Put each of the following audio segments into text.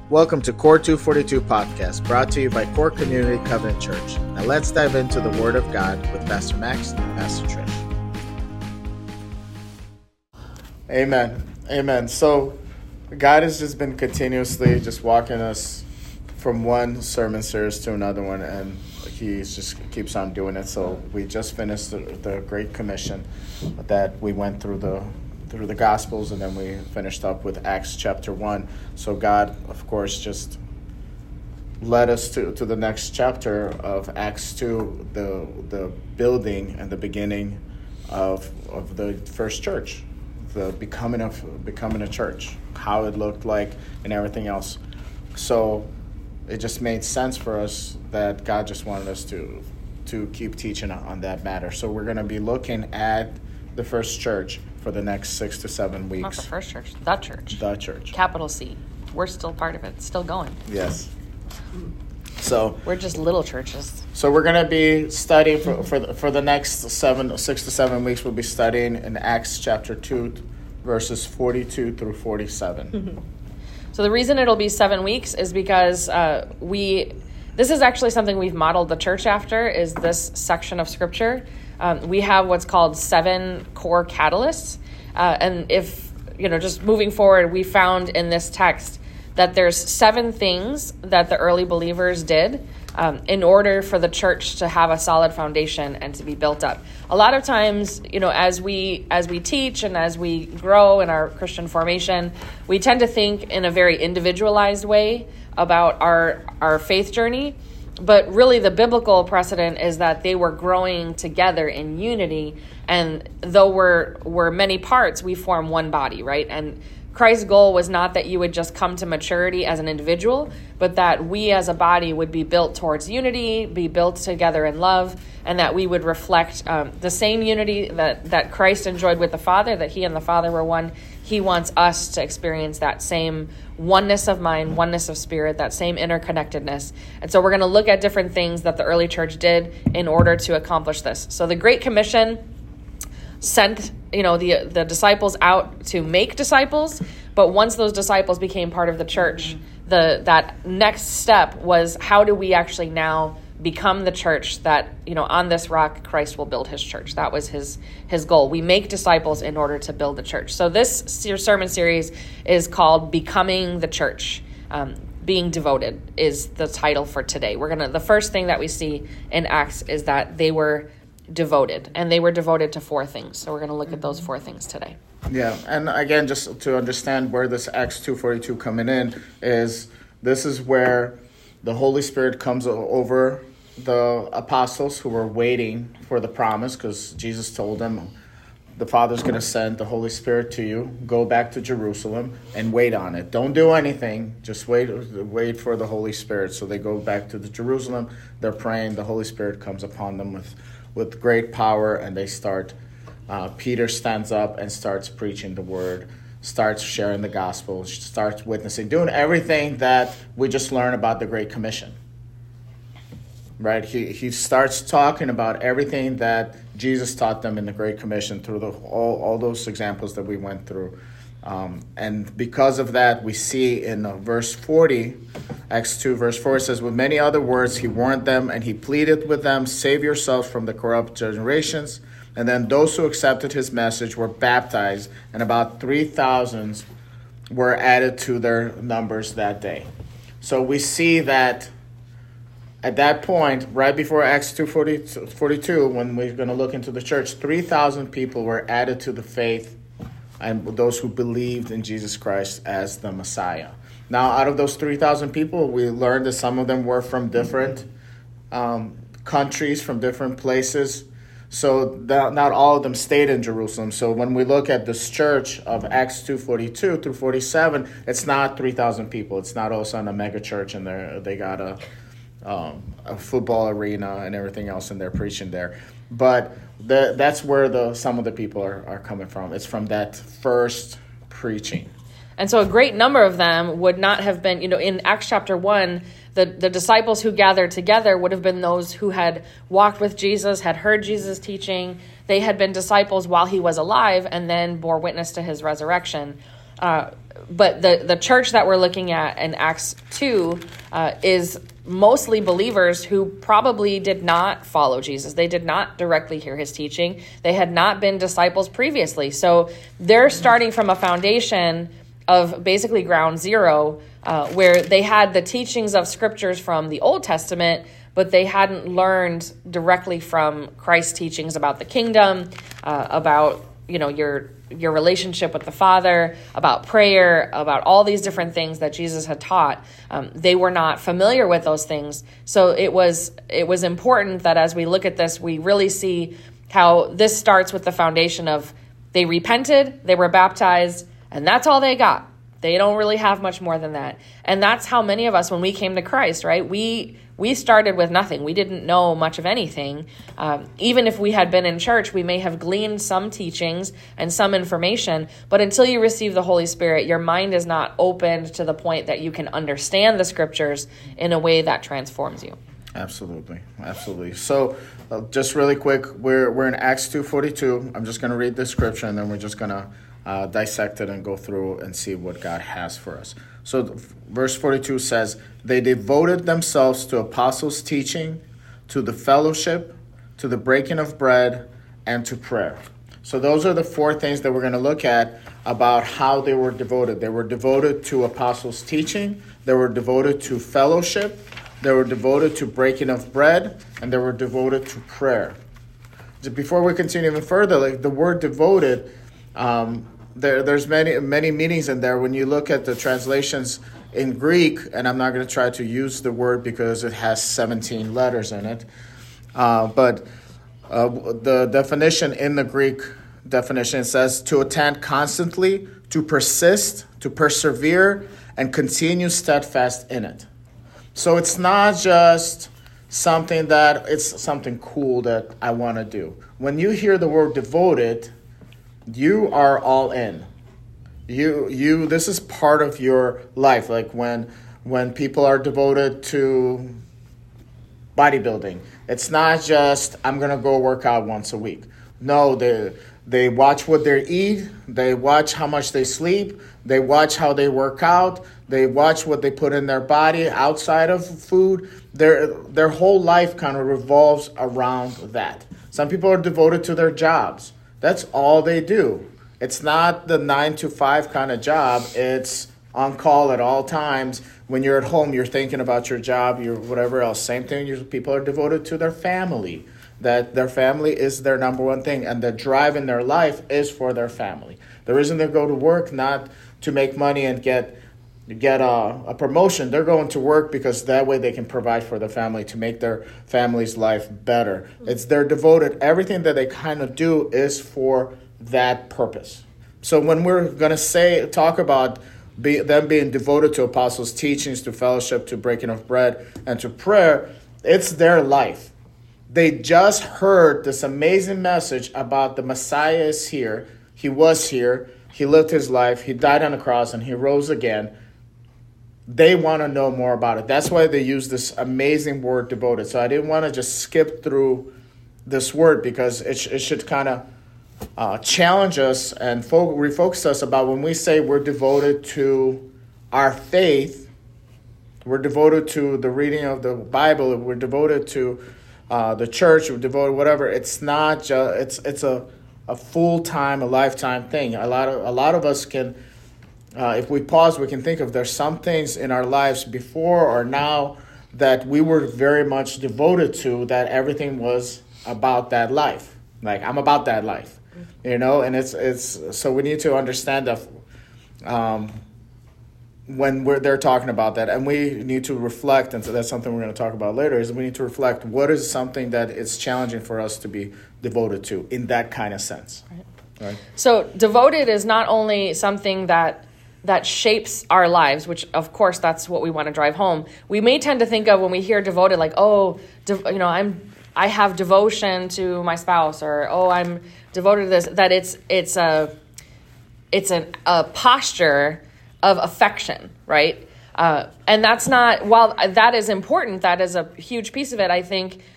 Welcome to Core 242 Podcast, brought to you by Core Community Covenant Church. Now let's dive into the Word of God with Pastor Max and Pastor Trish. Amen. So God has just been continuously just walking us from one sermon series to another one, and He just keeps on doing it. So we just finished the Great Commission that we went through the Gospels, and then we finished up with Acts chapter 1. So God, of course, just led us to the next chapter of Acts 2, the building and the beginning of the first church, the becoming a church, how it looked like, and everything else. So it just made sense for us that God just wanted us to keep teaching on that matter. So we're going to be looking at the first church for the next 6 to 7 weeks. Not the first church, the church. The church. Capital C. We're still part of it, still going. Yes. So we're just little churches. So we're going to be studying for the next 6 to 7 weeks. We'll be studying in Acts chapter 2, verses 42 through 47. So the reason it'll be 7 weeks is because this is actually something we've modeled the church after, is this section of Scripture. We have what's called 7 core catalysts. And if, just moving forward, we found in this text that there's 7 things that the early believers did in order for the church to have a solid foundation and to be built up. A lot of times, as we teach and as we grow in our Christian formation, we tend to think in a very individualized way about our faith journey. But really, the biblical precedent is that they were growing together in unity. And though we're many parts, we form one body, right? And Christ's goal was not that you would just come to maturity as an individual, but that we as a body would be built towards unity, be built together in love, and that we would reflect the same unity that Christ enjoyed with the Father, that He and the Father were one. He wants us to experience that same oneness of mind, oneness of spirit, that same interconnectedness. And so we're going to look at different things that the early church did in order to accomplish this. So the Great Commission sent the disciples out to make disciples, but once those disciples became part of the church, that next step was, how do we actually now become the church that, on this rock Christ will build His church? That was his goal. We make disciples in order to build the church. So this sermon series is called Becoming the Church. Being devoted is the title for today. The first thing that we see in Acts is that they were devoted, and they were devoted to 4 things. So we're going to look at those 4 things today. Yeah, and again, just to understand where this Acts 2:42 coming in is, this is where the Holy Spirit comes over the apostles who were waiting for the promise, because Jesus told them, the Father's going to send the Holy Spirit to you. Go back to Jerusalem and wait on it. Don't do anything. Just wait for the Holy Spirit. So they go back to Jerusalem. They're praying. The Holy Spirit comes upon them with great power, and they start. Peter stands up and starts preaching the word, starts sharing the gospel, starts witnessing, doing everything that we just learned about the Great Commission. Right? He starts talking about everything that Jesus taught them in the Great Commission through all those examples that we went through. And because of that, we see in verse 40, Acts 2, verse 4, it says, with many other words, He warned them and He pleaded with them, save yourselves from the corrupt generations. And then those who accepted His message were baptized, and about 3,000 were added to their numbers that day. So we see that at that point, right before Acts 2:42, when we're going to look into the church, 3,000 people were added to the faith, and those who believed in Jesus Christ as the Messiah. Now, out of those 3,000 people, we learned that some of them were from different countries, from different places. So not all of them stayed in Jerusalem. So when we look at this church of Acts 2:42 through 47, it's not 3,000 people. It's not all of a sudden a mega church, and they got a football arena and everything else, and they're preaching there. But that's where some of the people are coming from. It's from that first preaching. And so a great number of them would not have been, in Acts chapter 1, the disciples who gathered together would have been those who had walked with Jesus, had heard Jesus' teaching. They had been disciples while He was alive, and then bore witness to His resurrection. but the church that we're looking at in Acts 2 is mostly believers who probably did not follow Jesus. They did not directly hear his teaching. They had not been disciples previously. So they're starting from a foundation of basically ground zero, where they had the teachings of scriptures from the Old Testament, but they hadn't learned directly from Christ's teachings about the kingdom, about your relationship with the Father, about prayer, about all these different things that Jesus had taught. They were not familiar with those things. So it was important that as we look at this, we really see how this starts with the foundation of they repented, they were baptized, and that's all they got. They don't really have much more than that. And that's how many of us, when we came to Christ, right? We started with nothing. We didn't know much of anything. Even if we had been in church, we may have gleaned some teachings and some information. But until you receive the Holy Spirit, your mind is not opened to the point that you can understand the scriptures in a way that transforms you. Absolutely. So just really quick, we're in Acts 2:42. I'm just going to read the scripture, and then we're just going to dissect it and go through and see what God has for us. So verse 42 says, they devoted themselves to apostles' teaching, to the fellowship, to the breaking of bread, and to prayer. So those are the four things that we're going to look at about how they were devoted. They were devoted to apostles' teaching, they were devoted to fellowship, they were devoted to breaking of bread, and they were devoted to prayer. Before we continue even further, like the word devoted, there's many meanings in there. When you look at the translations in Greek, and I'm not going to try to use the word because it has 17 letters in it, but the definition in the Greek definition says to attend constantly, to persist, to persevere, and continue steadfast in it. So it's not just it's something cool that I want to do. When you hear the word devoted, you are all in. This is part of your life. Like when people are devoted to bodybuilding, it's not just I'm gonna go work out once a week. No, they watch what they eat, they watch how much they sleep, they watch how they work out, they watch what they put in their body outside of food. Their whole life kind of revolves around that. Some people are devoted to their jobs. That's all they do. It's not the 9-to-5 kind of job. It's on call at all times. When you're at home, you're thinking about your job, your whatever else. Same thing, people are devoted to their family. That their family is their number one thing, and the drive in their life is for their family. The reason they go to work, not to make money and get a promotion. They're going to work because that way they can provide for their family, to make their family's life better. They're devoted. Everything that they kind of do is for that purpose. So when we're going to talk about them being devoted to apostles' teachings, to fellowship, to breaking of bread, and to prayer, it's their life. They just heard this amazing message about the Messiah is here. He was here. He lived his life. He died on the cross and he rose again. They want to know more about it. That's why they use this amazing word devoted. So I didn't want to just skip through this word because it should kind of challenge us and refocus us about when we say we're devoted to our faith, we're devoted to the reading of the Bible, we're devoted to the church, we're devoted whatever. It's not just it's a full-time, a lifetime thing. A lot of us can, if we pause, we can think of there's some things in our lives before or now that we were very much devoted to, that everything was about that life. Like, I'm about that life, and it's so we need to understand that when they're talking about that, and we need to reflect, and so that's something we're going to talk about later, is we need to reflect what is something that it's challenging for us to be devoted to in that kind of sense. Right? So devoted is not only something that shapes our lives, which of course that's what we want to drive home. We may tend to think of when we hear devoted like, I have devotion to my spouse, or I'm devoted to this. That it's a posture of affection, right? And that's not, while that is important, that is a huge piece of it. I think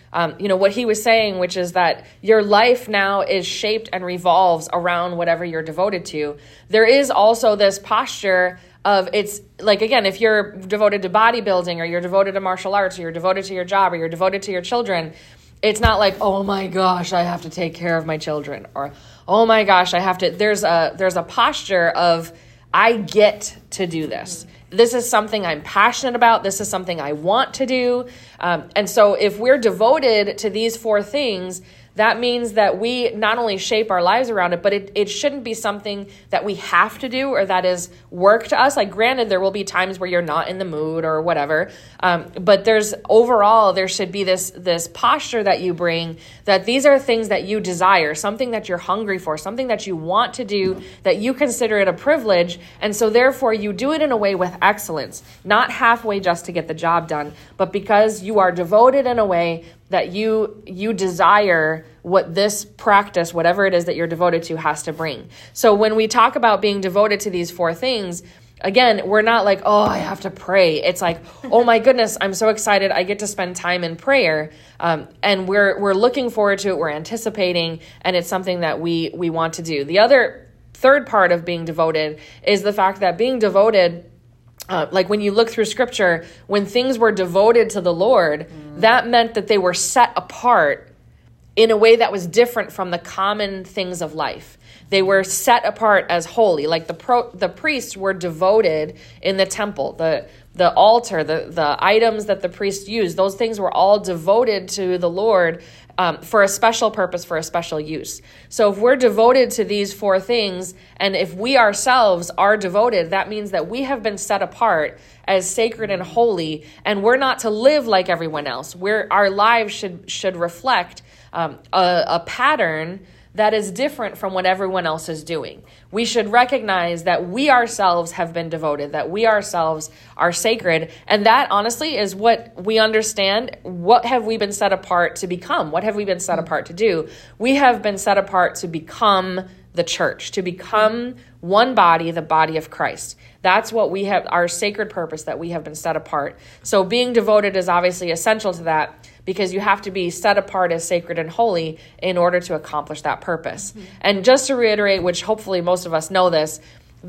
What he was saying, which is that your life now is shaped and revolves around whatever you're devoted to. There is also this posture of, it's like, again, if you're devoted to bodybuilding, or you're devoted to martial arts, or you're devoted to your job, or you're devoted to your children, it's not like, oh my gosh, I have to take care of my children, or oh my gosh, I have to. There's a posture of, I get to do this. This is something I'm passionate about. This is something I want to do. And so if we're devoted to these 4 things, that means that we not only shape our lives around it, but it shouldn't be something that we have to do or that is work to us. Like, granted, there will be times where you're not in the mood or whatever. But there should be this posture that you bring, that these are things that you desire, something that you're hungry for, something that you want to do, that you consider it a privilege. And so therefore you do it in a way with excellence, not halfway just to get the job done, but because you are devoted in a way that you desire what this practice, whatever it is that you're devoted to, has to bring. So when we talk about being devoted to these 4 things, again, we're not like, oh, I have to pray. It's like, oh my goodness, I'm so excited. I get to spend time in prayer. And we're looking forward to it. We're anticipating, and it's something that we want to do. The other third part of being devoted is the fact that being devoted, like when you look through scripture, when things were devoted to the Lord, that meant that they were set apart in a way that was different from the common things of life. They were set apart as holy. Like the priests were devoted in the temple, the altar, the items that the priests used, those things were all devoted to the Lord for a special purpose, for a special use. So if we're devoted to these 4 things, and if we ourselves are devoted, that means that we have been set apart as sacred and holy, and we're not to live like everyone else. Our lives should reflect a pattern that is different from what everyone else is doing. We should recognize that we ourselves have been devoted, that we ourselves are sacred, and that honestly is what we understand. What have we been set apart to become? What have we been set apart to do? We have been set apart to become the church, to become one body, the body of Christ. That's what we have, our sacred purpose that we have been set apart. So being devoted is obviously essential to that, because you have to be set apart as sacred and holy in order to accomplish that purpose. Mm-hmm. And just to reiterate, which hopefully most of us know this,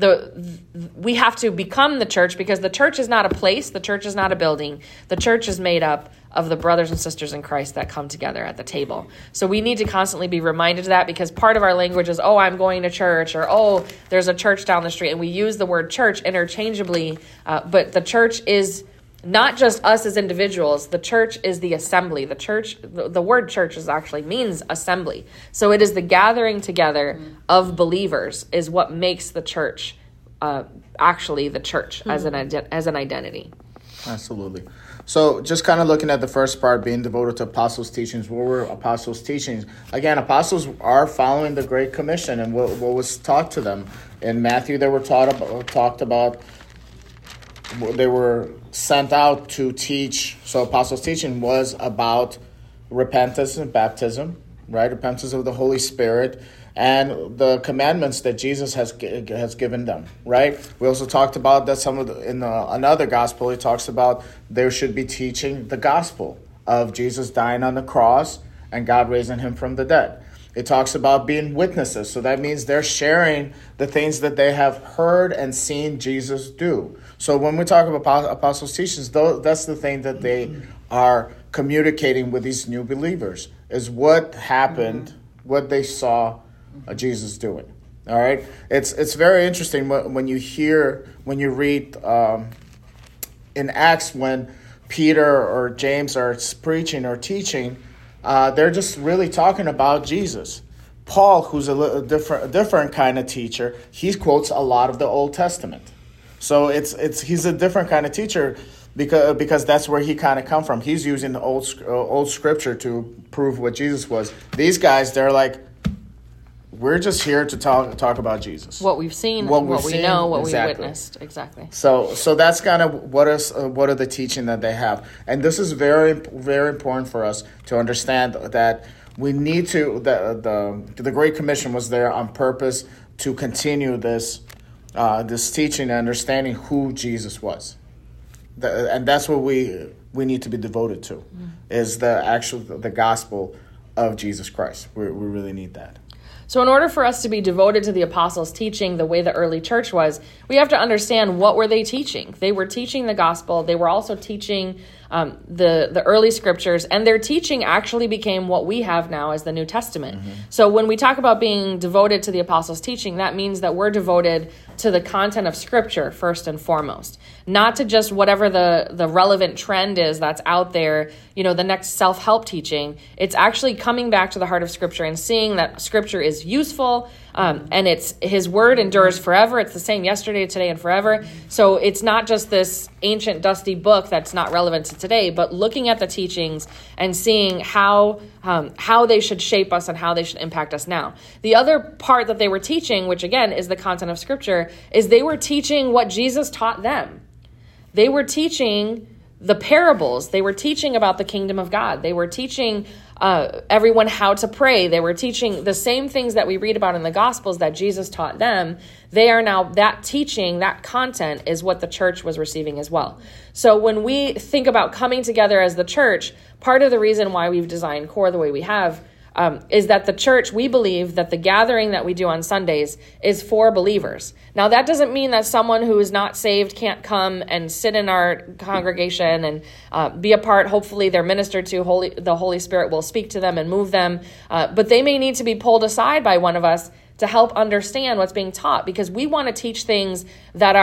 we have to become the church, because the church is not a place, the church is not a building. The church is made up of the brothers and sisters in Christ that come together at the table. So we need to constantly be reminded of that, because part of our language is, oh, I'm going to church, or oh, there's a church down the street. And we use the word church interchangeably, but the church is not just us as individuals. The church is the assembly. The church, the word church actually means assembly. So it is the gathering together of believers is what makes the church actually the church as an identity. Absolutely. So just kind of looking at the first part, being devoted to apostles' teachings. What were apostles' teachings? Again, apostles are following the Great Commission and what was taught to them. In Matthew, they were talked about. They were sent out to teach. So apostles' teaching was about repentance and baptism, right? Repentance of the Holy Spirit and the commandments that Jesus has given them, right? We also talked about that in another gospel, he talks about there should be teaching the gospel of Jesus dying on the cross and God raising him from the dead. It talks about being witnesses. So that means they're sharing the things that they have heard and seen Jesus do. So when we talk about apostles' teachings, that's the thing that they are communicating with these new believers, is what happened, what they saw Jesus doing. All right? It's very interesting when you read in Acts, when Peter or James are preaching or teaching, they're just really talking about Jesus. Paul, who's a different kind of teacher, he quotes a lot of the Old Testament. So he's a different kind of teacher because that's where he kind of come from. He's using the old scripture to prove what Jesus was. These guys, they're like, we're just here to talk about Jesus. What we've seen, what we know, what we've witnessed. Exactly. So that's kind of what are the teaching that they have. And this is very, very important for us to understand that we need to, the Great Commission was there on purpose to continue this teaching and understanding who Jesus was. And that's what we need to be devoted to, is the gospel of Jesus Christ. We really need that. So in order for us to be devoted to the apostles' teaching the way the early church was, we have to understand, what were they teaching? They were teaching the gospel. They were also teaching the early scriptures, and their teaching actually became what we have now as the New Testament. So when we talk about being devoted to the apostles' teaching, that means that we're devoted to the content of scripture first and foremost, not to just whatever the relevant trend is that's out there, the next self-help teaching. It's actually coming back to the heart of scripture and seeing that scripture is useful, and it's his word endures forever. It's the same yesterday, today, and forever. So it's not just this ancient, dusty book that's not relevant to today, but looking at the teachings and seeing how they should shape us and how they should impact us now. The other part that they were teaching, which again is the content of scripture, is they were teaching what Jesus taught them. They were teaching the parables. They were teaching about the kingdom of God. They were teaching everyone how to pray. They were teaching the same things that we read about in the Gospels that Jesus taught them. They are now, that teaching, that content is what the church was receiving as well. So when we think about coming together as the church, part of the reason why we've designed CORE the way we have is that the church, we believe that the gathering that we do on Sundays is for believers. Now, that doesn't mean that someone who is not saved can't come and sit in our congregation and be a part. Hopefully, they're ministered to. The Holy Spirit will speak to them and move them. But they may need to be pulled aside by one of us to help understand what's being taught, because we want to teach things that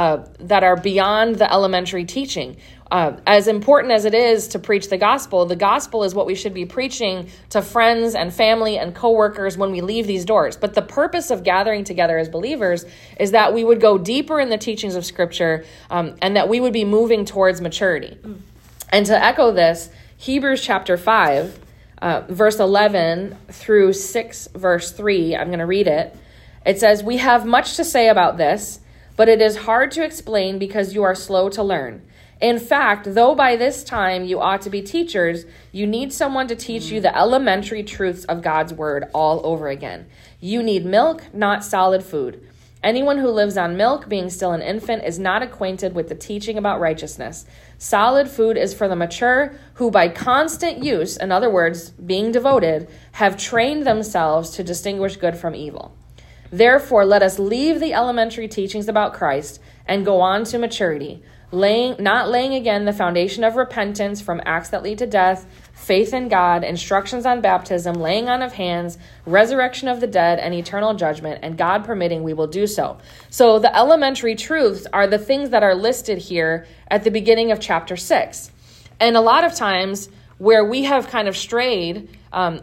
are beyond the elementary teaching. As important as it is to preach the gospel is what we should be preaching to friends and family and coworkers when we leave these doors. But the purpose of gathering together as believers is that we would go deeper in the teachings of Scripture, and that we would be moving towards maturity. And to echo this, Hebrews chapter 5, verse 11 through 6, verse 3, I'm going to read it. It says, "We have much to say about this, but it is hard to explain because you are slow to learn. In fact, though by this time you ought to be teachers, you need someone to teach you the elementary truths of God's word all over again. You need milk, not solid food. Anyone who lives on milk, being still an infant, is not acquainted with the teaching about righteousness. Solid food is for the mature, who by constant use, in other words, being devoted, have trained themselves to distinguish good from evil. Therefore, let us leave the elementary teachings about Christ and go on to maturity, not laying again the foundation of repentance from acts that lead to death, faith in God, instructions on baptism, laying on of hands, resurrection of the dead, and eternal judgment, and God permitting, we will do so." So the elementary truths are the things that are listed here at the beginning of chapter 6. And a lot of times where we have kind of strayed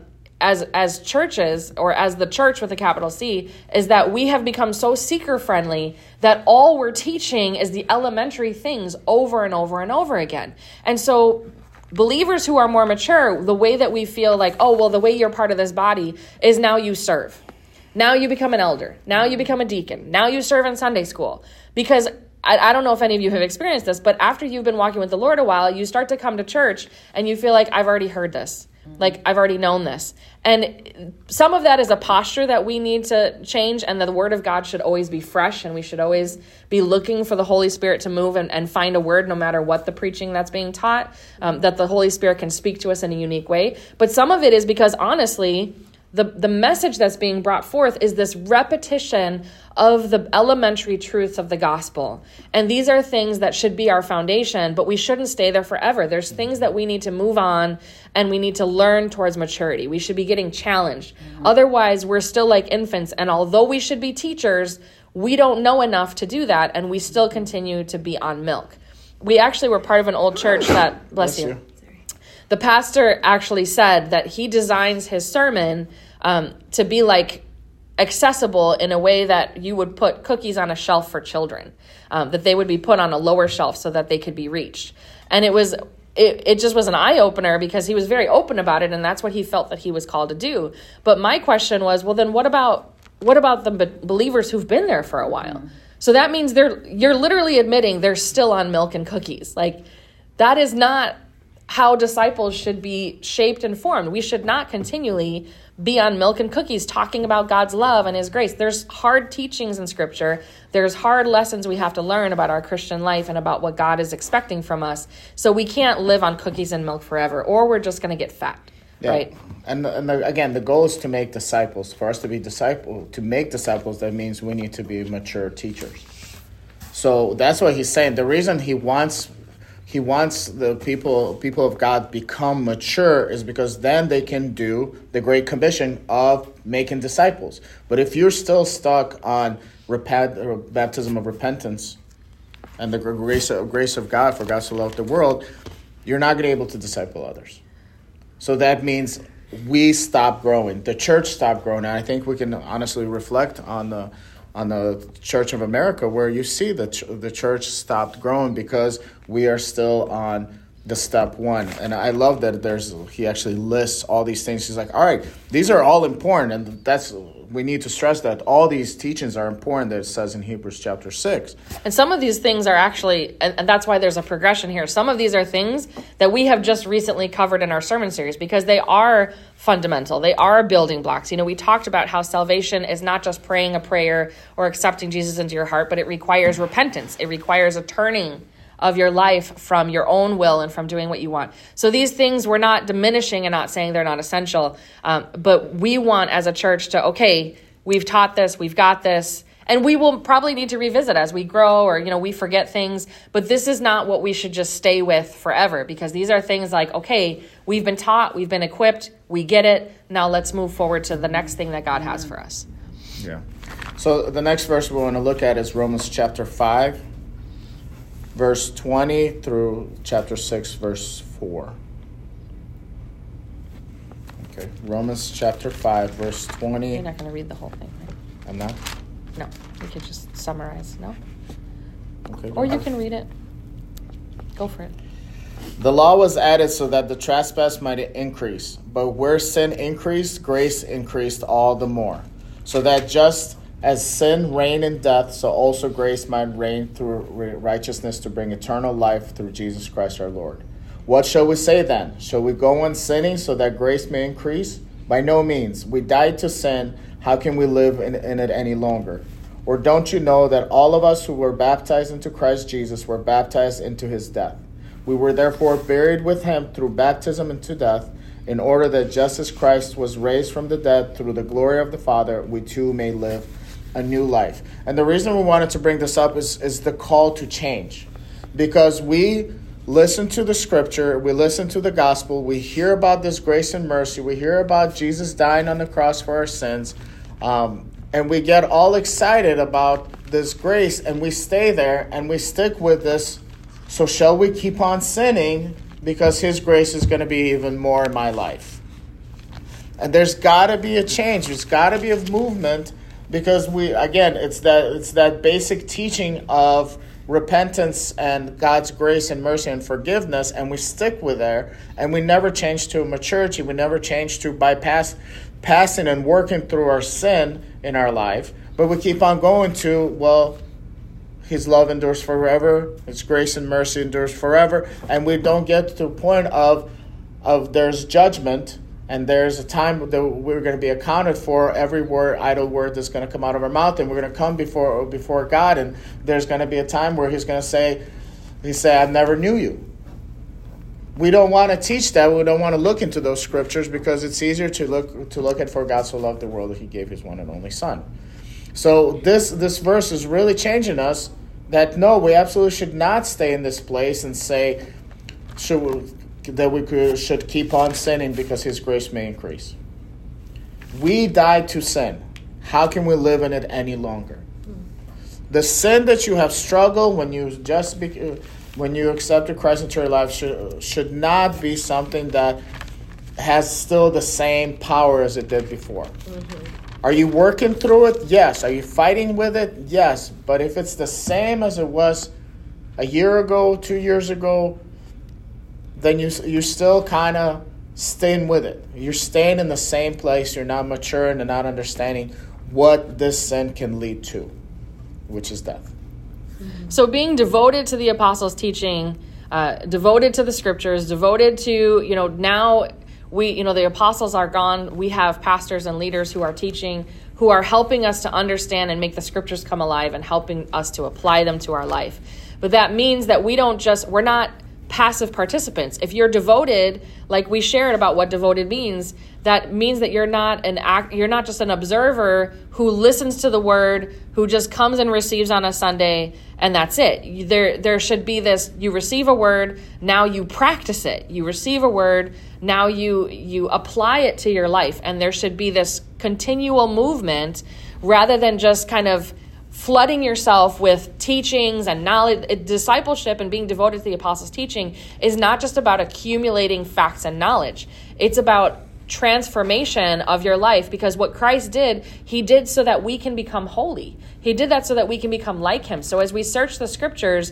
as churches, or as the church with a capital C, is that we have become so seeker-friendly that all we're teaching is the elementary things over and over and over again. And so believers who are more mature, the way that we feel like, oh, well, the way you're part of this body is now you serve. Now you become an elder. Now you become a deacon. Now you serve in Sunday school. Because I don't know if any of you have experienced this, but after you've been walking with the Lord a while, you start to come to church and you feel like, I've already heard this. Like, I've already known this. And some of that is a posture that we need to change, and the word of God should always be fresh, and we should always be looking for the Holy Spirit to move and find a word no matter what the preaching that's being taught, that the Holy Spirit can speak to us in a unique way. But some of it is because, honestly, the message that's being brought forth is this repetition of the elementary truths of the gospel. And these are things that should be our foundation, but we shouldn't stay there forever. There's things that we need to move on, and we need to learn towards maturity. We should be getting challenged. Otherwise, we're still like infants. And although we should be teachers, we don't know enough to do that, and we still continue to be on milk. We actually were part of an old church that, bless you. The pastor actually said that he designs his sermon to be like accessible in a way that you would put cookies on a shelf for children, that they would be put on a lower shelf so that they could be reached. And it just was an eye-opener, because he was very open about it, and that's what he felt that he was called to do. But my question was, well, then what about the believers who've been there for a while? So that means you're literally admitting they're still on milk and cookies. Like, that is not how disciples should be shaped and formed. We should not continually be on milk and cookies talking about God's love and his grace. There's hard teachings in Scripture. There's hard lessons we have to learn about our Christian life and about what God is expecting from us. So we can't live on cookies and milk forever, or we're just going to get fat. Yeah. Right. Again, the goal is to make disciples. For us to make disciples, that means we need to be mature teachers. So that's what he's saying. The reason he wants the people of God become mature is because then they can do the Great Commission of making disciples. But if you're still stuck on baptism of repentance and the grace of God, for God so loved the world, you're not going to be able to disciple others. So that means we stop growing. The church stopped growing. And I think we can honestly reflect on the Church of America, where you see the church stopped growing because we are still on the step one. And I love that he actually lists all these things. He's like, all right, these are all important. And we need to stress that all these teachings are important, that it says in Hebrews chapter 6. And some of these things are actually, and that's why there's a progression here. Some of these are things that we have just recently covered in our sermon series because they are fundamental. They are building blocks. We talked about how salvation is not just praying a prayer or accepting Jesus into your heart, but it requires repentance. It requires a turning of your life from your own will and from doing what you want. So these things, we're not diminishing and not saying they're not essential, but we want as a church to, okay, we've taught this, we've got this, and we will probably need to revisit as we grow or, we forget things, but this is not what we should just stay with forever, because these are things like, okay, we've been taught, we've been equipped, we get it, now let's move forward to the next thing that God has for us. Yeah. So the next verse we want to look at is Romans chapter 5. Verse 20 through chapter 6, verse 4. Okay, Romans chapter 5, verse 20. You're not going to read the whole thing, right? I'm not? No, we could just summarize, no? Okay. Or you can read it. Go for it. The law was added so that the trespass might increase, but where sin increased, grace increased all the more, so that just as sin reigned in death, so also grace might reign through righteousness to bring eternal life through Jesus Christ our Lord. What shall we say then? Shall we go on sinning so that grace may increase? By no means. We died to sin. How can we live in it any longer? Or don't you know that all of us who were baptized into Christ Jesus were baptized into his death? We were therefore buried with him through baptism into death, in order that just as Christ was raised from the dead through the glory of the Father, we too may live a new life. And the reason we wanted to bring this up is the call to change. Because we listen to the scripture, we listen to the gospel, we hear about this grace and mercy, we hear about Jesus dying on the cross for our sins, and we get all excited about this grace, and we stay there, and we stick with this. So shall we keep on sinning because his grace is going to be even more in my life? And there's got to be a change. There's got to be a movement. Because it's that basic teaching of repentance and God's grace and mercy and forgiveness, and we stick with there, and we never change to maturity. We never change to passing and working through our sin in our life, but we keep on going to, his love endures forever, his grace and mercy endures forever, and we don't get to the point of there's judgment. And there's a time that we're going to be accounted for every idle word that's going to come out of our mouth, and we're going to come before God, and there's going to be a time where he's going to say, I never knew you. We don't want to teach that. We don't want to look into those scriptures because it's easier to look at, for God so loved the world that he gave his one and only son. So this verse is really changing us that no, we absolutely should not stay in this place and say, that we should keep on sinning because his grace may increase. We died to sin. How can we live in it any longer? The sin that you have struggled when you accepted Christ into your life should not be something that has still the same power as it did before. Mm-hmm. Are you working through it? Yes. Are you fighting with it? Yes. But if it's the same as it was a year ago, 2 years ago, then you're still kind of staying with it. You're staying in the same place. You're not maturing and not understanding what this sin can lead to, which is death. So being devoted to the apostles' teaching, devoted to the scriptures, devoted to, now the apostles are gone. We have pastors and leaders who are teaching, who are helping us to understand and make the scriptures come alive and helping us to apply them to our life. But that means that we're not passive participants. If you're devoted, like we shared about what devoted means, that means that you're not just an observer who listens to the word, who just comes and receives on a Sunday, and that's it. There should be this: you receive a word, now you practice it. You receive a word, now you apply it to your life, and there should be this continual movement rather than just kind of flooding yourself with teachings and knowledge. Discipleship and being devoted to the apostles' teaching is not just about accumulating facts and knowledge. It's about transformation of your life, because what Christ did, he did so that we can become holy. He did that so that we can become like him. So as we search the scriptures,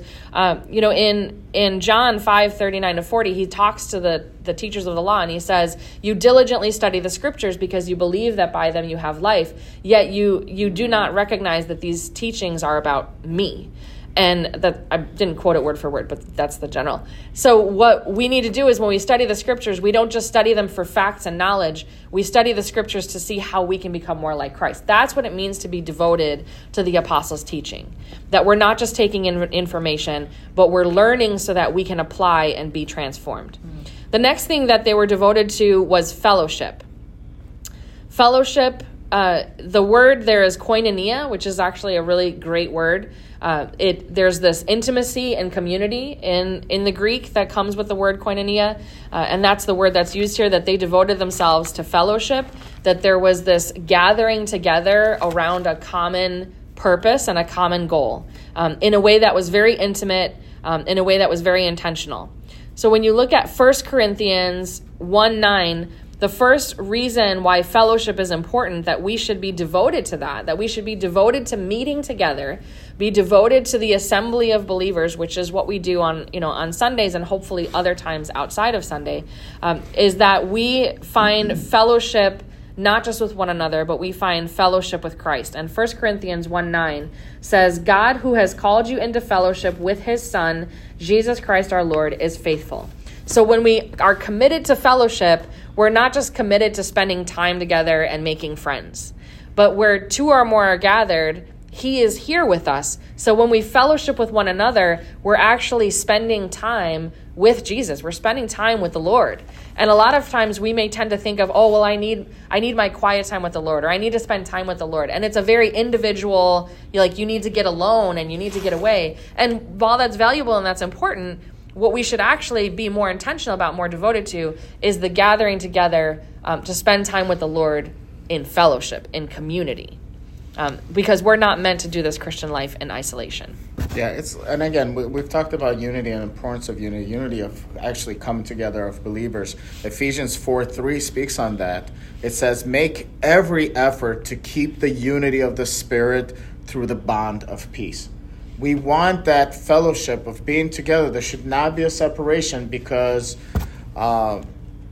in John 5:39-40, he talks to the teachers of the law, and he says, you diligently study the scriptures because you believe that by them you have life, yet you do not recognize that these teachings are about me. And that, I didn't quote it word for word, but that's the general. So what we need to do is when we study the scriptures, we don't just study them for facts and knowledge. We study the scriptures to see how we can become more like Christ. That's what it means to be devoted to the apostles' teaching. That we're not just taking in information, but we're learning so that we can apply and be transformed. The next thing that they were devoted to was fellowship. Fellowship, the word there is koinonia, which is actually a really great word. There's this intimacy and community in the Greek that comes with the word koinonia, and that's the word that's used here, that they devoted themselves to fellowship, that there was this gathering together around a common purpose and a common goal, in a way that was very intimate, in a way that was very intentional. So when you look at 1 Corinthians 1:9, the first reason why fellowship is important, that we should be devoted to that we should be devoted to meeting together, be devoted to the assembly of believers, which is what we do on Sundays and hopefully other times outside of Sunday, is that we find fellowship not just with one another, but we find fellowship with Christ. And 1 Corinthians 1:9 says, God, who has called you into fellowship with his Son, Jesus Christ our Lord, is faithful. So when we are committed to fellowship, we're not just committed to spending time together and making friends, but where two or more are gathered, he is here with us. So when we fellowship with one another, we're actually spending time with Jesus. We're spending time with the Lord. And a lot of times we may tend to think of, oh, well, I need my quiet time with the Lord, or I need to spend time with the Lord. And it's a very individual, you need to get alone and you need to get away. And while that's valuable and that's important, what we should actually be more intentional about, more devoted to, is the gathering together to spend time with the Lord in fellowship, in community. Because we're not meant to do this Christian life in isolation. Yeah, and again, we've talked about unity and the importance of unity of actually coming together of believers. Ephesians 4:3 speaks on that. It says, make every effort to keep the unity of the Spirit through the bond of peace. We want that fellowship of being together. There should not be a separation because of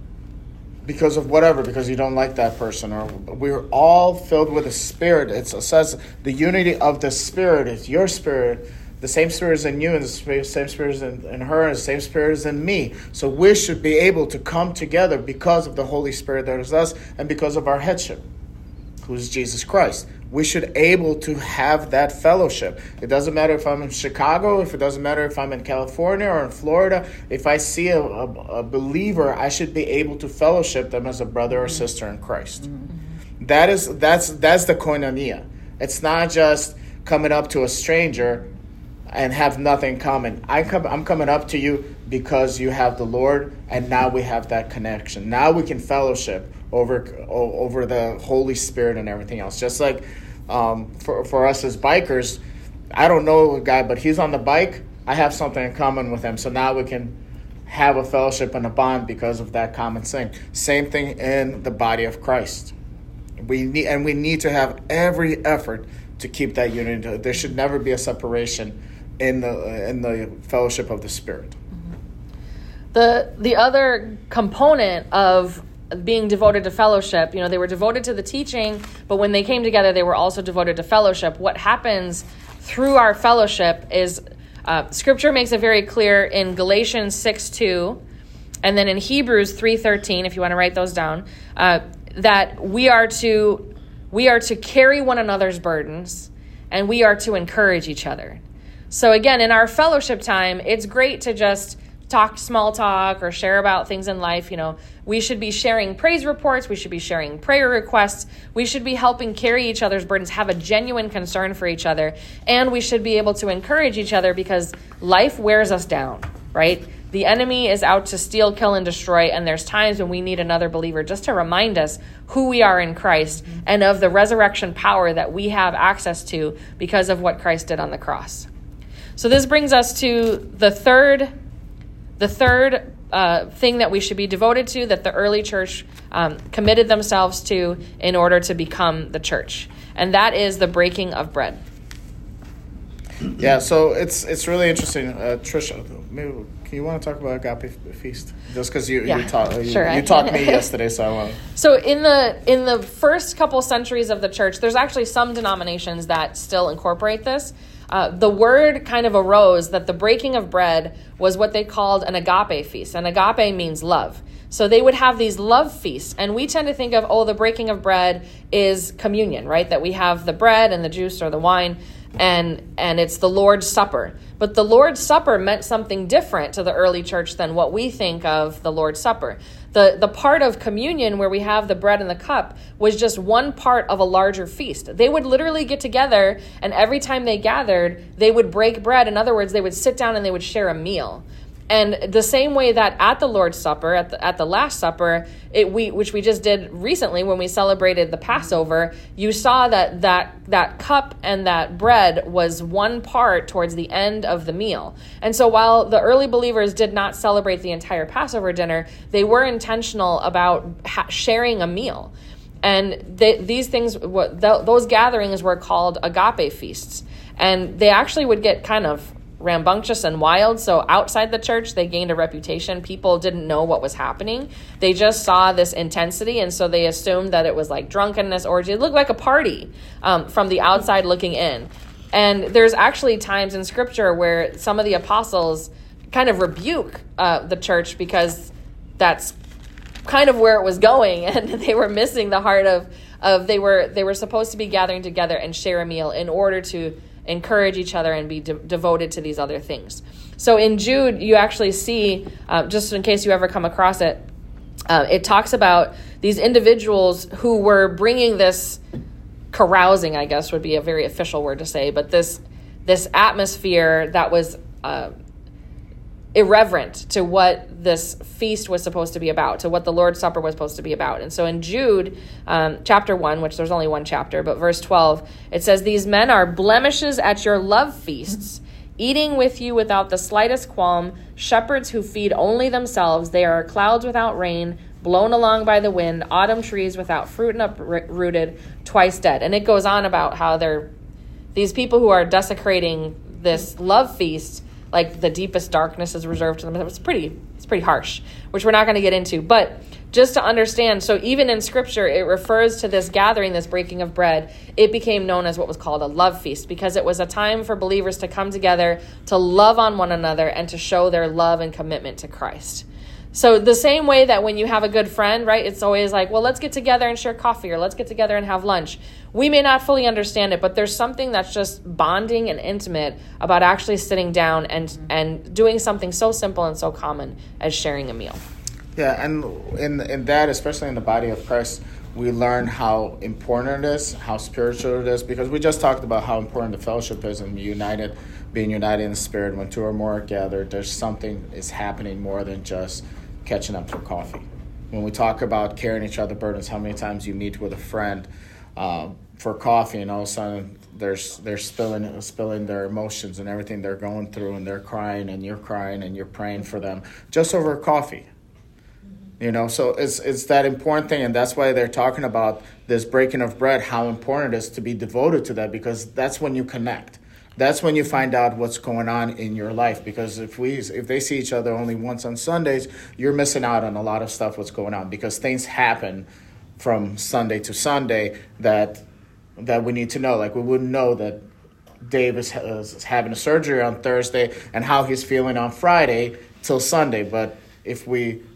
whatever, because you don't like that person, or we're all filled with the Spirit. It says the unity of the Spirit is your spirit. The same Spirit is in you, and the same Spirit is in her, and the same Spirit is in me. So we should be able to come together because of the Holy Spirit that is us, and because of our headship, who is Jesus Christ. We should able to have that fellowship. It doesn't matter if I'm in Chicago, if it doesn't matter if I'm in California or in Florida. If I see a believer, I should be able to fellowship them as a brother or sister in Christ. That's the koinonia. It's not just coming up to a stranger and have nothing in common. I'm coming up to you because you have the Lord, and now we have that connection. Now we can fellowship over the Holy Spirit and everything else. Just like for us as bikers, I don't know a guy, but he's on the bike. I have something in common with him. So now we can have a fellowship and a bond because of that common thing. Same thing in the body of Christ. We need to have every effort to keep that unity. There should never be a separation in the fellowship of the Spirit. The other component of being devoted to fellowship, they were devoted to the teaching, but when they came together, they were also devoted to fellowship. What happens through our fellowship is, Scripture makes it very clear in Galatians 6:2, And then in Hebrews 3:13, if you want to write those down, that we are to carry one another's burdens, and we are to encourage each other. So again, in our fellowship time, it's great to just talk small talk or share about things in life. We should be sharing praise reports. We should be sharing prayer requests. We should be helping carry each other's burdens, have a genuine concern for each other. And we should be able to encourage each other because life wears us down, right? The enemy is out to steal, kill, and destroy. And there's times when we need another believer just to remind us who we are in Christ and of the resurrection power that we have access to because of what Christ did on the cross. So this brings us to the third thing that we should be devoted to, that the early church committed themselves to in order to become the church. And that is the breaking of bread. Yeah, so it's really interesting. Trisha, maybe, can you want to talk about Agape Feast? Just because you taught me yesterday, so I want. So in the first couple centuries of the church, there's actually some denominations that still incorporate this. The word kind of arose that the breaking of bread was what they called an agape feast. And agape means love. So they would have these love feasts. And we tend to think of, the breaking of bread is communion, right? That we have the bread and the juice or the wine, and it's the Lord's Supper. But the Lord's Supper meant something different to the early church than what we think of the Lord's Supper. The part of communion where we have the bread and the cup was just one part of a larger feast. They would literally get together, and every time they gathered, they would break bread. In other words, they would sit down and they would share a meal. And the same way that at the Lord's Supper, at the Last Supper, which we just did recently when we celebrated the Passover, you saw that cup and that bread was one part towards the end of the meal. And so while the early believers did not celebrate the entire Passover dinner, they were intentional about sharing a meal. And these things, those gatherings were called agape feasts. And they actually would get kind of rambunctious and wild. So outside the church, they gained a reputation. People didn't know what was happening. They just saw this intensity, and so they assumed that it was like drunkenness, orgy. It looked like a party from the outside looking in. And there's actually times in Scripture where some of the apostles kind of rebuke the church because that's kind of where it was going, and they were missing the heart of they were supposed to be gathering together and share a meal in order to encourage each other and be devoted to these other things. So in Jude, you actually see, just in case you ever come across it, it talks about these individuals who were bringing this carousing, I guess would be a very official word to say, but this atmosphere that was irreverent to what this feast was supposed to be about, to what the Lord's Supper was supposed to be about. And so in Jude, chapter 1, which there's only one chapter, but verse 12, it says, "These men are blemishes at your love feasts, eating with you without the slightest qualm, shepherds who feed only themselves. They are clouds without rain, blown along by the wind, autumn trees without fruit and uprooted, twice dead." And it goes on about how these people who are desecrating this love feast, like the deepest darkness is reserved to them. It's pretty harsh, which we're not going to get into. But just to understand, so even in Scripture, it refers to this gathering, this breaking of bread. It became known as what was called a love feast because it was a time for believers to come together, to love on one another, and to show their love and commitment to Christ. So the same way that when you have a good friend, right, it's always like, well, let's get together and share coffee, or let's get together and have lunch. We may not fully understand it, but there's something that's just bonding and intimate about actually sitting down and doing something so simple and so common as sharing a meal. Yeah, and in that, especially in the body of Christ, we learn how important it is, how spiritual it is, because we just talked about how important the fellowship is and being united in the Spirit. When two or more are gathered, there's something is happening more than just catching up for coffee. When we talk about carrying each other's burdens, how many times you meet with a friend for coffee and all of a sudden they're spilling their emotions and everything they're going through, and they're crying and you're praying for them just over coffee. So it's that important thing, and that's why they're talking about this breaking of bread, how important it is to be devoted to that, because that's when you connect. That's when you find out what's going on in your life, because if they see each other only once on Sundays, you're missing out on a lot of stuff what's going on, because things happen from Sunday to Sunday that we need to know. Like, we wouldn't know that Dave is having a surgery on Thursday and how he's feeling on Friday till Sunday. But if we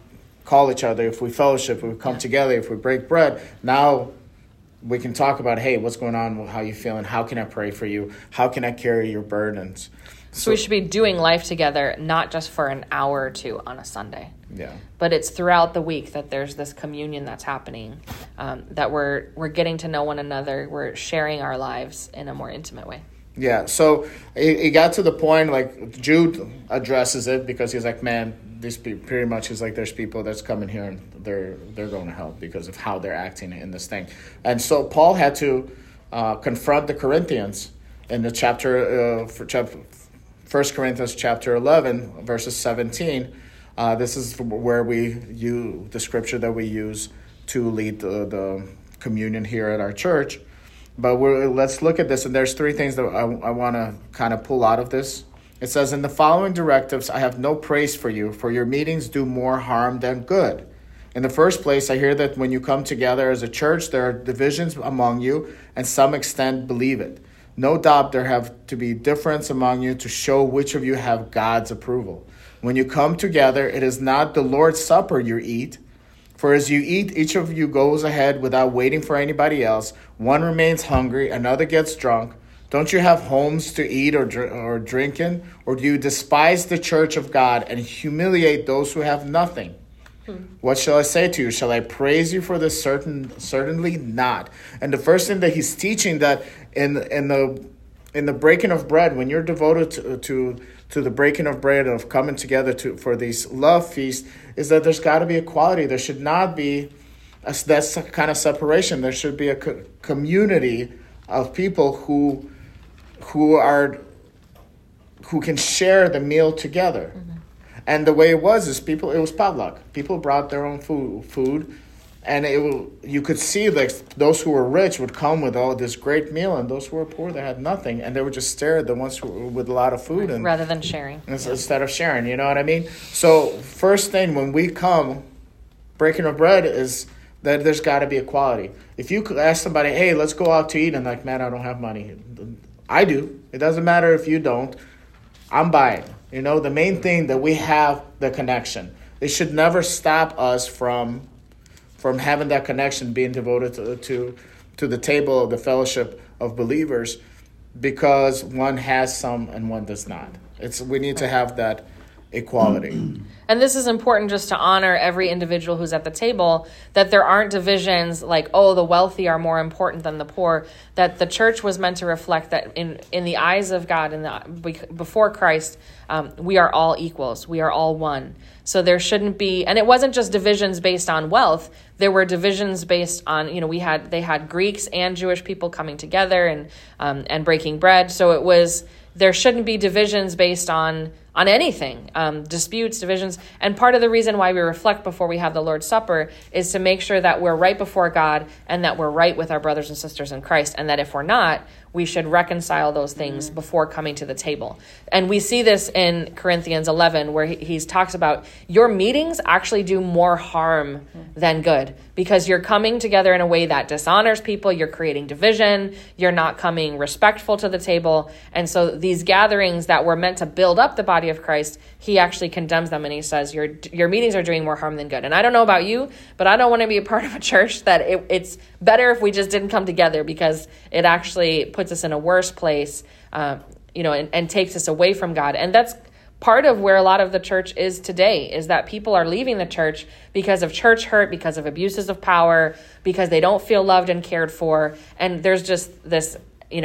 call each other, if we fellowship, if we come together, if we break bread, now we can talk about, hey, what's going on? How you feeling? How can I pray for you? How can I carry your burdens? So we should be doing life together, not just for an hour or two on a Sunday. Yeah. But it's throughout the week that there's this communion that's happening, that we're getting to know one another. We're sharing our lives in a more intimate way. Yeah. So it got to the point, like, Jude addresses it because he's like, man, these people, pretty much he's like, there's people that's coming here and they're going to hell because of how they're acting in this thing. And so Paul had to confront the Corinthians in the chapter 1 Corinthians chapter 11, verses 17. This is where we use the scripture that we use to lead the communion here at our church. But let's look at this. And there's three things that I want to kind of pull out of this. It says, in the following directives, I have no praise for you, for your meetings do more harm than good. In the first place, I hear that when you come together as a church, there are divisions among you, and some extent believe it. No doubt there have to be difference among you to show which of you have God's approval. When you come together, it is not the Lord's Supper you eat. For as you eat, each of you goes ahead without waiting for anybody else. One remains hungry, another gets drunk. Don't you have homes to eat or drink in? Or do you despise the church of God and humiliate those who have nothing? What shall I say to you? Shall I praise you for this? Certainly not. And the first thing that he's teaching, that in the breaking of bread, when you're devoted to the breaking of bread, of coming together for these love feasts, is that there's got to be equality. There should not be that kind of separation. There should be a community of people who can share the meal together. Mm-hmm. And the way it was it was potluck. People brought their own food, and you could see like those who were rich would come with all this great meal, and those who were poor, they had nothing, and they would just stare at the ones with a lot of food, and rather than sharing. Instead of sharing, you know what I mean? So first thing when we come, breaking of bread, is that there's got to be equality. If you could ask somebody, hey, let's go out to eat, and like, man, I don't have money. I do. It doesn't matter if you don't. I'm buying. You know, the main thing that we have the connection. It should never stop us from having that connection, being devoted to the table of the fellowship of believers, because one has some and one does not. We need to have that equality. And this is important just to honor every individual who's at the table, that there aren't divisions like, oh, the wealthy are more important than the poor, that the church was meant to reflect that in the eyes of God, before Christ, we are all equals. We are all one. So there shouldn't be, and it wasn't just divisions based on wealth. There were divisions based on, they had Greeks and Jewish people coming together and breaking bread. So there shouldn't be divisions based on anything, disputes, divisions. And part of the reason why we reflect before we have the Lord's Supper is to make sure that we're right before God and that we're right with our brothers and sisters in Christ. And that if we're not, we should reconcile those things before coming to the table. And we see this in Corinthians 11, where he talks about your meetings actually do more harm than good, because you're coming together in a way that dishonors people. You're creating division. You're not coming respectful to the table. And so these gatherings that were meant to build up the body of Christ, he actually condemns them, and he says your meetings are doing more harm than good. And I don't know about you, but I don't want to be a part of a church that it's better if we just didn't come together, because it actually puts us in a worse place, and takes us away from God. And that's part of where a lot of the church is today, is that people are leaving the church because of church hurt, because of abuses of power, because they don't feel loved and cared for. And there's just this,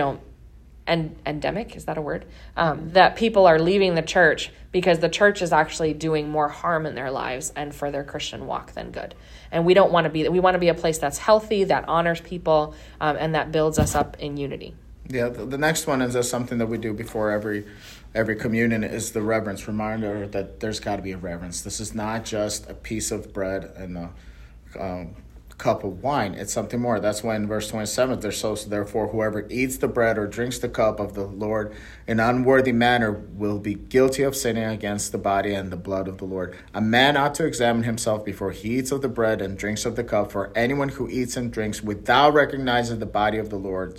endemic, is that a word? That people are leaving the church because the church is actually doing more harm in their lives and for their Christian walk than good. And we don't want to be, we want to be a place that's healthy, that honors people, and that builds us up in unity. Yeah, the next one is something that we do before every communion, is the reverence. Reminder that there's got to be a reverence. This is not just a piece of bread and a cup of wine. It's something more. That's why in verse 27, therefore whoever eats the bread or drinks the cup of the Lord in an unworthy manner will be guilty of sinning against the body and the blood of the Lord. A man ought to examine himself before he eats of the bread and drinks of the cup. For anyone who eats and drinks without recognizing the body of the Lord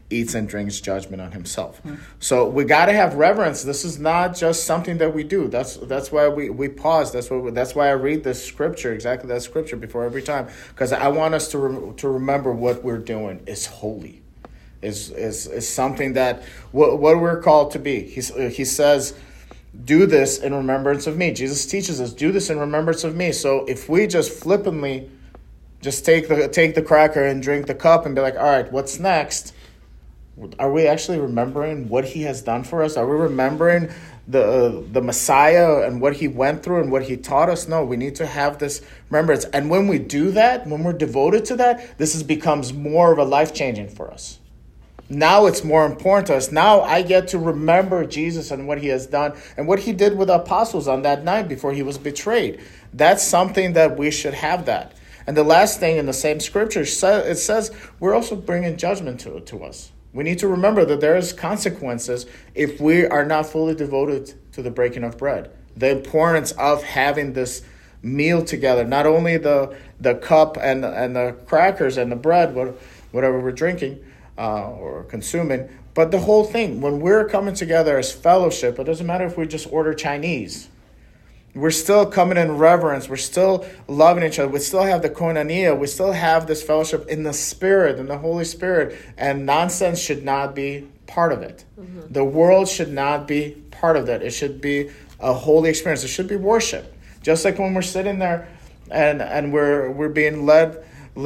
eats and drinks judgment on himself. So we got to have reverence. This is not just something that we do. That's why we pause. That's why I read this scripture, exactly that scripture, before every time, because I want us to remember what we're doing is holy, is something that what we're called to be. He says, do this in remembrance of me. Jesus teaches us, do this in remembrance of me. So if we just flippantly just take the cracker and drink the cup and be like, all right, what's next? Are we actually remembering what he has done for us? Are we remembering the Messiah and what he went through and what he taught us? No, we need to have this remembrance. And when we do that, when we're devoted to that, this becomes more of a life-changing for us. Now it's more important to us. Now I get to remember Jesus and what he has done and what he did with the apostles on that night before he was betrayed. That's something that we should have that. And the last thing in the same scripture, it says we're also bringing judgment to us. We need to remember that there is consequences if we are not fully devoted to the breaking of bread. The importance of having this meal together, not only the cup and the crackers and the bread, whatever we're drinking or consuming, but the whole thing. When we're coming together as fellowship, it doesn't matter if we just order Chinese. We're still coming in reverence. We're still loving each other. We still have the koinonia. We still have this fellowship in the Spirit, in the Holy Spirit. And nonsense should not be part of it. Mm-hmm. The world should not be part of that. It should be a holy experience. It should be worship. Just like when we're sitting there and we're being led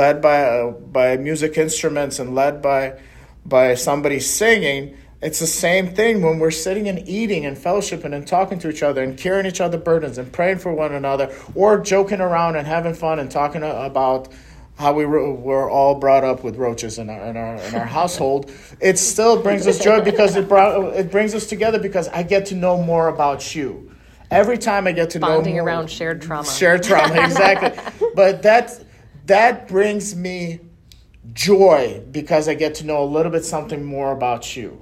by music instruments and led by somebody singing. It's the same thing when we're sitting and eating and fellowshipping and talking to each other and carrying each other burdens and praying for one another, or joking around and having fun and talking about how we were all brought up with roaches in our household. It still brings us joy because it brings us together, because I get to know more about you. Every time I get to bonding know more, around shared trauma. Shared trauma, exactly. But that brings me joy because I get to know a little bit something more about you.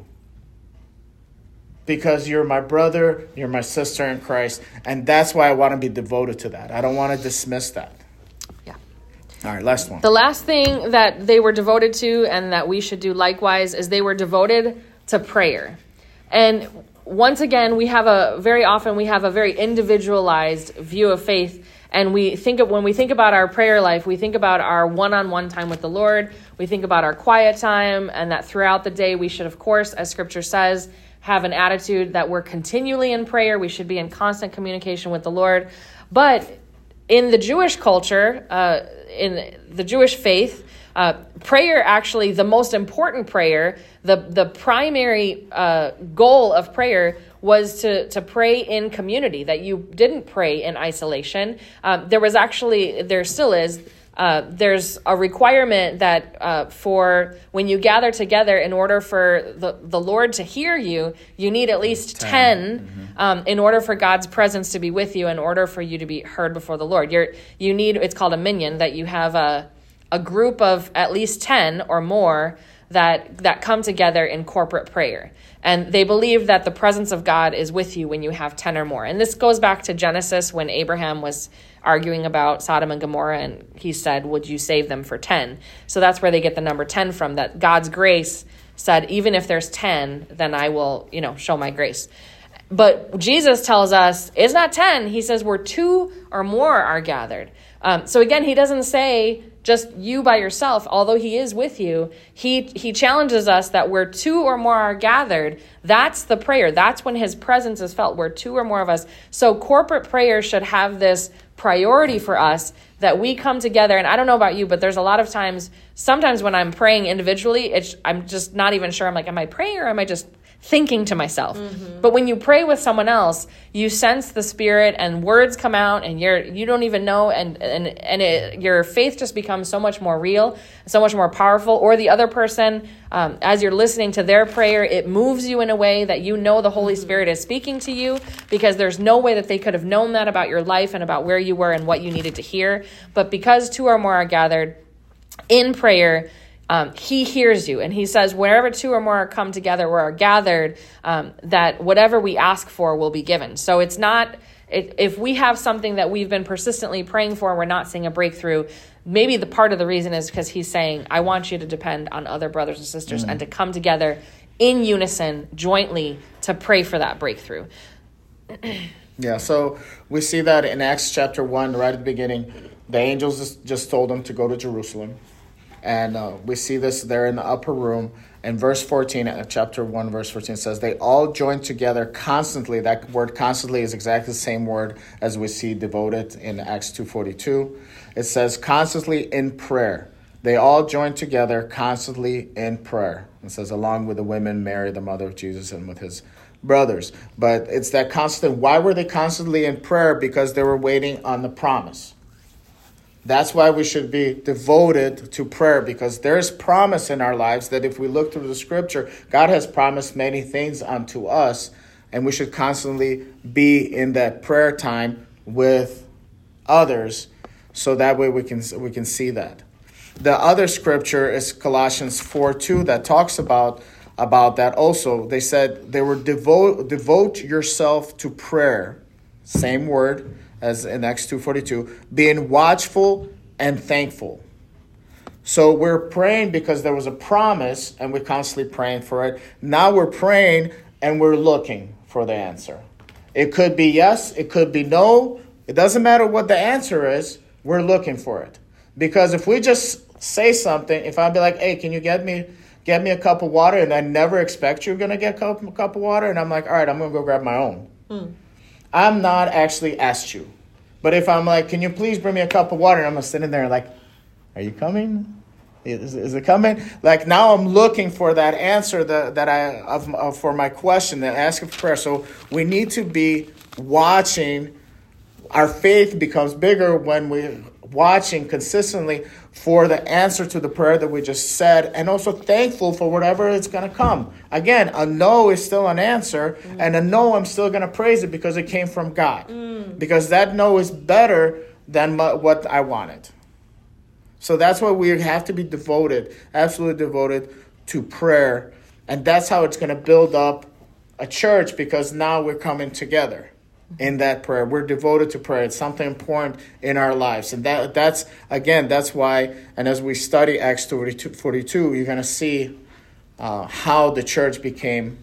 Because you're my brother, you're my sister in Christ, and that's why I want to be devoted to that. I don't want to dismiss that. Yeah. All right, last one. The last thing that they were devoted to and that we should do likewise is they were devoted to prayer. And once again, very often we have a very individualized view of faith. And when we think about our prayer life, we think about our one-on-one time with the Lord. We think about our quiet time, and that throughout the day we should, of course, as Scripture says, have an attitude that we're continually in prayer. We should be in constant communication with the Lord. But in the Jewish culture, in the Jewish faith, prayer, actually, the most important prayer, the primary goal of prayer was to pray in community, that you didn't pray in isolation. There still is, there's a requirement that for when you gather together, in order for the Lord to hear you, you need at least 10 in order for God's presence to be with you, in order for you to be heard before the Lord. You need, it's called a minyan, that you have a group of at least 10 or more that come together in corporate prayer. And they believe that the presence of God is with you when you have 10 or more. And this goes back to Genesis, when Abraham was arguing about Sodom and Gomorrah, and he said, would you save them for 10? So that's where they get the number 10 from, that God's grace said, even if there's 10, then I will, show my grace. But Jesus tells us it's not 10. He says where 2 or more are gathered. So again, he doesn't say just you by yourself, although he is with you. He challenges us that where 2 or more are gathered, that's the prayer. That's when his presence is felt, where 2 or more of us. So corporate prayer should have this priority for us, that we come together. And I don't know about you, but there's a lot of times, sometimes when I'm praying individually, I'm just not even sure. I'm like, am I praying or am I just thinking to myself? Mm-hmm. But when you pray with someone else, you sense the Spirit and words come out, and you don't even know, and your faith just becomes so much more real, so much more powerful. Or the other person, as you're listening to their prayer, it moves you in a way that the Holy Spirit is speaking to you, because there's no way that they could have known that about your life and about where you were and what you needed to hear. But because 2 or more are gathered in prayer, he hears you, and he says, wherever 2 or more are come together or are gathered, that whatever we ask for will be given. So it's not If we have something that we've been persistently praying for and we're not seeing a breakthrough, maybe the part of the reason is because he's saying, I want you to depend on other brothers and sisters and to come together in unison, jointly, to pray for that breakthrough. Yeah, so we see that in Acts chapter 1, right at the beginning, the angels just told them to go to Jerusalem. And we see this there in the upper room. And verse 14, chapter 1, verse 14 says, they all joined together constantly. That word constantly is exactly the same word as we see devoted in Acts 2:42. It says constantly in prayer. They all joined together constantly in prayer. It says along with the women, Mary, the mother of Jesus, and with his brothers. But it's that constant. Why were they constantly in prayer? Because they were waiting on the promise. That's why we should be devoted to prayer, because there is promise in our lives that if we look through the scripture, God has promised many things unto us, and we should constantly be in that prayer time with others, so that way we can see that. The other scripture is Colossians 4:2 that talks about that also. They said they were devote yourself to prayer, same word as in Acts 2:42, being watchful and thankful. So we're praying because there was a promise and we're constantly praying for it. Now we're praying and we're looking for the answer. It could be yes, it could be no. It doesn't matter what the answer is, we're looking for it. Because if we just say something, if I'd be like, hey, can you get me a cup of water? And I never expect you're going to get a cup of water. And I'm like, all right, I'm going to go grab my own. I'm not actually asked you. But if I'm like, can you please bring me a cup of water? And I'm sitting there like, are you coming? Is it coming? Like now I'm looking for that answer for my question, that asking for prayer. So we need to be watching. Our faith becomes bigger when we're watching consistently for the answer to the prayer that we just said, and also thankful for whatever it's going to come. Again, a no is still an answer, and a no, I'm still going to praise it because it came from God. Because that no is better than what I wanted. So that's why we have to be devoted, absolutely devoted to prayer. And that's how it's going to build up a church, because now we're coming together in that prayer. We're devoted to prayer. It's something important in our lives. And that's why, and as we study Acts 2:42, you're going to see how the church became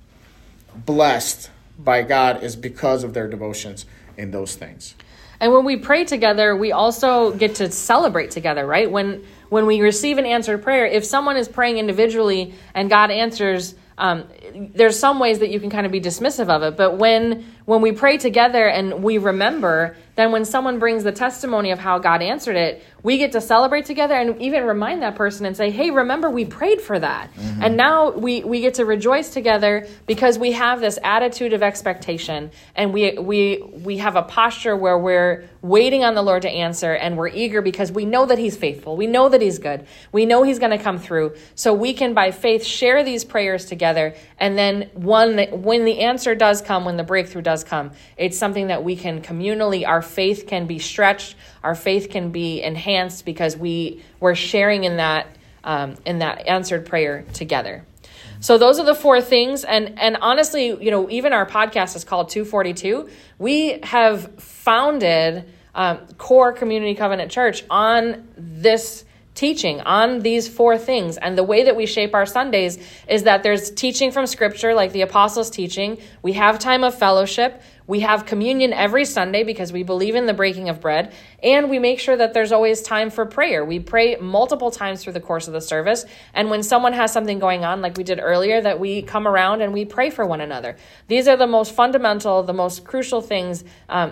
blessed by God is because of their devotions in those things. And when we pray together, we also get to celebrate together, right? When we receive an answered prayer, if someone is praying individually and God answers, there's some ways that you can kind of be dismissive of it. But when we pray together and we remember, then when someone brings the testimony of how God answered it, we get to celebrate together and even remind that person and say, hey, remember we prayed for that. Mm-hmm. And now we get to rejoice together because we have this attitude of expectation, and we have a posture where we're waiting on the Lord to answer, and we're eager because we know that he's faithful. We know that he's good. We know he's going to come through. So we can, by faith, share these prayers together. And then when the answer does come, when the breakthrough does come, it's something that we can communally, our faith can be stretched, our faith can be enhanced because we're sharing in that answered prayer together. So those are the four things. And honestly, even our podcast is called 242. We have founded Core Community Covenant Church on this teaching, on these four things. And the way that we shape our Sundays is that there's teaching from Scripture, like the apostles' teaching. We have time of fellowship. We have communion every Sunday because we believe in the breaking of bread, and we make sure that there's always time for prayer. We pray multiple times through the course of the service, and when someone has something going on, like we did earlier, that we come around and we pray for one another. These are the most fundamental, the most crucial things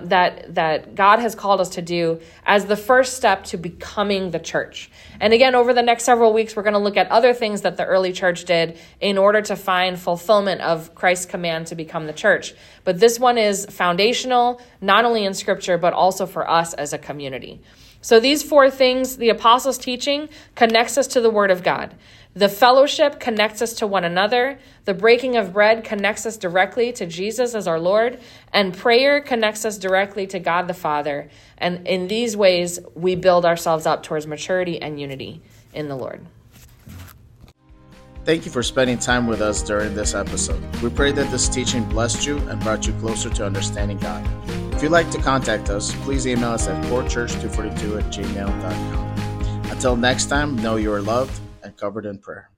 that God has called us to do as the first step to becoming the church. And again, over the next several weeks, we're going to look at other things that the early church did in order to find fulfillment of Christ's command to become the church. But this one is foundational, not only in Scripture, but also for us as a community. So these four things, the apostles' teaching connects us to the Word of God. The fellowship connects us to one another. The breaking of bread connects us directly to Jesus as our Lord. And prayer connects us directly to God the Father. And in these ways, we build ourselves up towards maturity and unity in the Lord. Thank you for spending time with us during this episode. We pray that this teaching blessed you and brought you closer to understanding God. If you'd like to contact us, please email us at corechurch242@gmail.com. Until next time, know you are loved and covered in prayer.